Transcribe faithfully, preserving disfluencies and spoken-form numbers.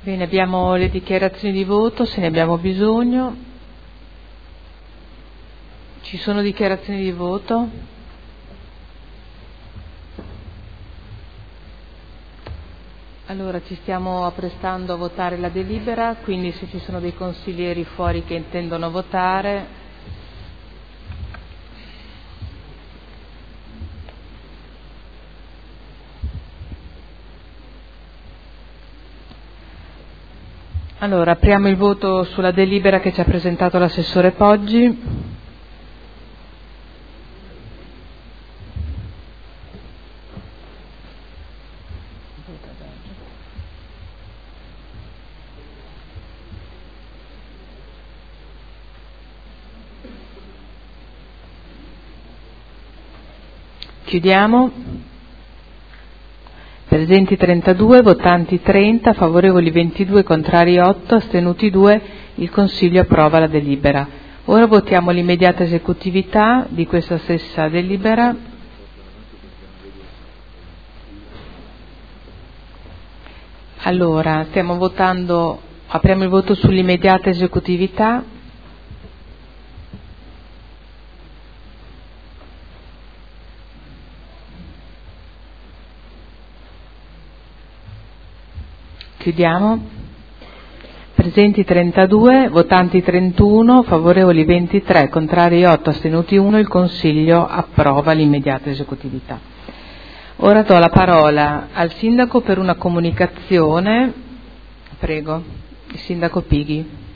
Bene, abbiamo le dichiarazioni di voto, se ne abbiamo bisogno. Ci sono dichiarazioni di voto? Allora ci stiamo apprestando a votare la delibera, quindi se ci sono dei consiglieri fuori che intendono votare. Allora, apriamo il voto sulla delibera che ci ha presentato l'assessore Poggi. Chiudiamo. Presenti trentadue, votanti trenta, favorevoli ventidue, contrari otto, astenuti due. Il Consiglio approva la delibera. Ora votiamo l'immediata esecutività di questa stessa delibera. Allora, stiamo votando, apriamo il voto sull'immediata esecutività. Chiudiamo. Presenti trentadue, votanti trentuno, favorevoli ventitré, contrari otto, astenuti uno. Il Consiglio approva l'immediata esecutività. Ora do la parola al Sindaco per una comunicazione. Prego, il Sindaco Pighi.